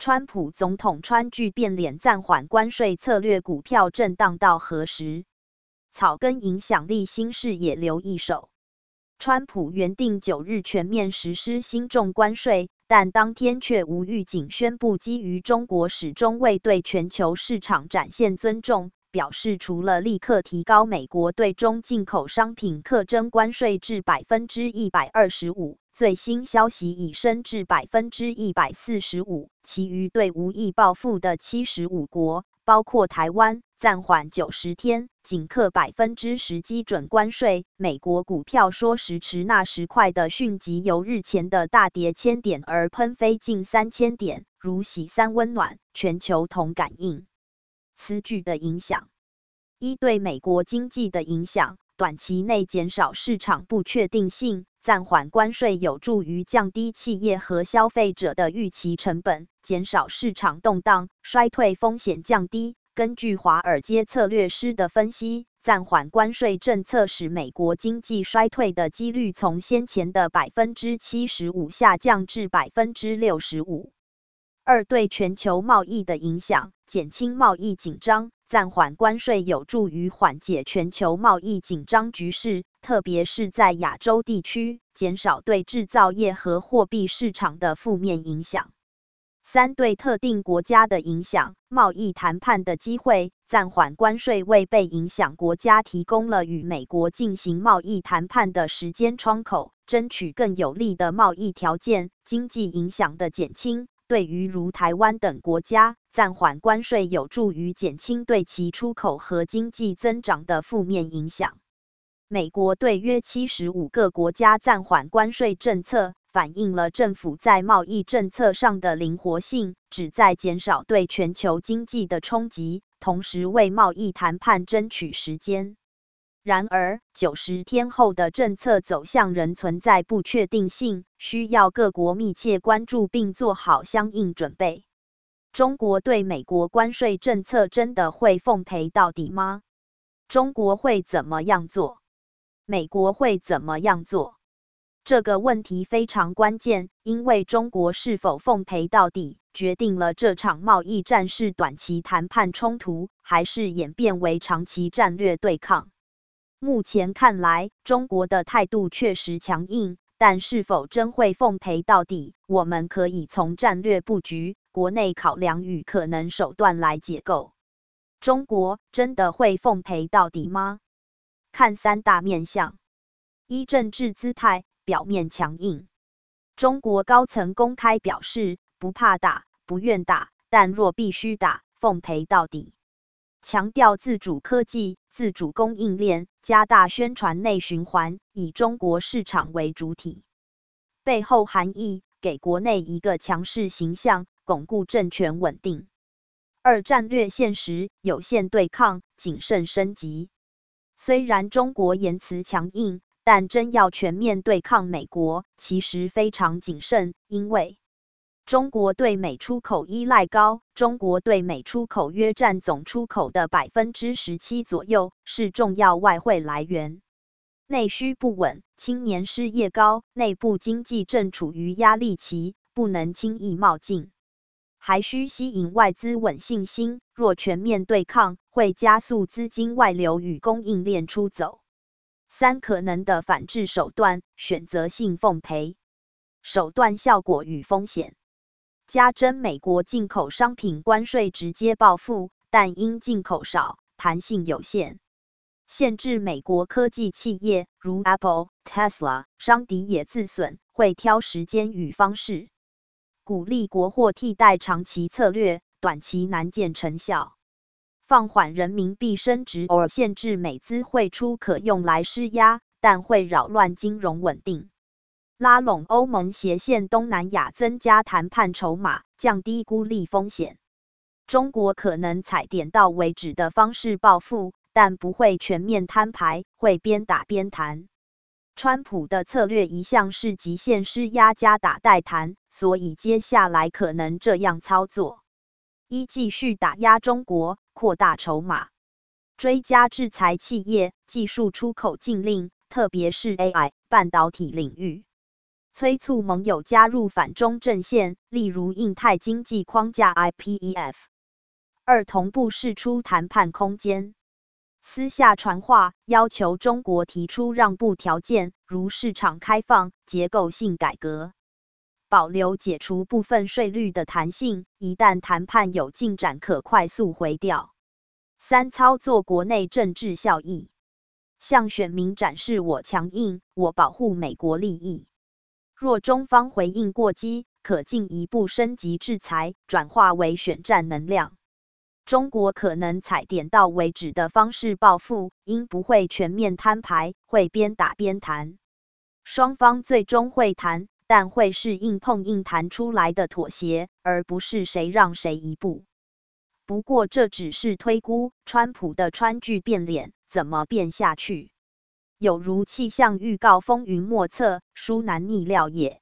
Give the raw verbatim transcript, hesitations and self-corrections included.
川普总统川剧变脸暂缓关税策略，股票震荡到何时？草根影响力新视野留一手。川普原定九日全面实施新重关税，但当天却无预警宣布，基于中国始终未对全球市场展现尊重，表示除了立刻提高美国对中进口商品课征关税至 百分之一百二十五， 最新消息已升至 百分之一百四十五， 其余对无意报复的七十五国，包括台湾，暂缓九十天，仅课 百分之十 基准关税。美国股票说时迟那时快的讯息由日前的大跌千点而喷飞近三千点，如洗三温暖，全球同感应此举的影响。一、对美国经济的影响，短期内减少市场不确定性，暂缓关税有助于降低企业和消费者的预期成本，减少市场动荡，衰退风险降低。根据华尔街策略师的分析，暂缓关税政策使美国经济衰退的几率从先前的 百分之七十五 下降至 百分之六十五。二、对全球贸易的影响，减轻贸易紧张，暂缓关税有助于缓解全球贸易紧张局势，特别是在亚洲地区，减少对制造业和货币市场的负面影响。三、对特定国家的影响，贸易谈判的机会，暂缓关税为被影响国家提供了与美国进行贸易谈判的时间窗口，争取更有利的贸易条件。经济影响的减轻，对于如台湾等国家，暂缓关税有助于减轻对其出口和经济增长的负面影响。美国对约七十五个国家暂缓关税政策，反映了政府在贸易政策上的灵活性，旨在减少对全球经济的冲击，同时为贸易谈判争取时间。然而，九十天后的政策走向仍存在不确定性，需要各国密切关注并做好相应准备。中国对美国关税政策真的会奉陪到底吗？中国会怎么样做？美国会怎么样做？这个问题非常关键，因为中国是否奉陪到底，决定了这场贸易战是短期谈判冲突，还是演变为长期战略对抗。目前看来，中国的态度确实强硬，但是否真会奉陪到底，我们可以从战略布局、国内考量与可能手段来解构。中国真的会奉陪到底吗？看三大面向。一、政治姿态，表面强硬。中国高层公开表示，不怕打，不愿打，但若必须打，奉陪到底。强调自主科技、自主供应链，加大宣传内循环，以中国市场为主体。背后含义，给国内一个强势形象，巩固政权稳定。二、战略现实，有限对抗，谨慎升级。虽然中国言辞强硬，但真要全面对抗美国，其实非常谨慎，因为中国对美出口依赖高，中国对美出口约占总出口的 百分之十七 左右，是重要外汇来源。内需不稳，青年失业高，内部经济正处于压力期，不能轻易冒进。还需吸引外资稳信心，若全面对抗，会加速资金外流与供应链出走。三、可能的反制手段，选择性奉陪。手段效果与风险。加征美国进口商品关税直接报复，但因进口少，弹性有限。限制美国科技企业，如 Apple、Tesla， 伤敌也自损，会挑时间与方式。鼓励国货替代长期策略，短期难见成效。放缓人民币升值或限制美资汇出可用来施压，但会扰乱金融稳定。拉拢欧盟斜线东南亚，增加谈判筹码，降低孤立风险。中国可能采点到为止的方式报复，但不会全面摊牌，会边打边谈。川普的策略一向是极限施压加打带谈，所以接下来可能这样操作：一、继续打压中国，扩大筹码，追加制裁企业、技术出口禁令，特别是 A I、半导体领域。 催促盟友加入反中阵线，例如印太经济框架 I P E F。二、同步释出谈判空间，私下传话，要求中国提出让步条件，如市场开放、结构性改革，保留解除部分税率的弹性，一旦谈判有进展，可快速回调。三、操作国内政治效益，向选民展示我强硬，我保护美国利益。若中方回应过激，可进一步升级制裁，转化为选战能量。中国可能采点到为止的方式报复，因不会全面摊牌，会边打边谈。双方最终会谈，但会是硬碰硬谈出来的妥协，而不是谁让谁一步。不过这只是推估，川普的川剧变脸怎么变下去？有如气象预告风云莫测，殊难逆料也。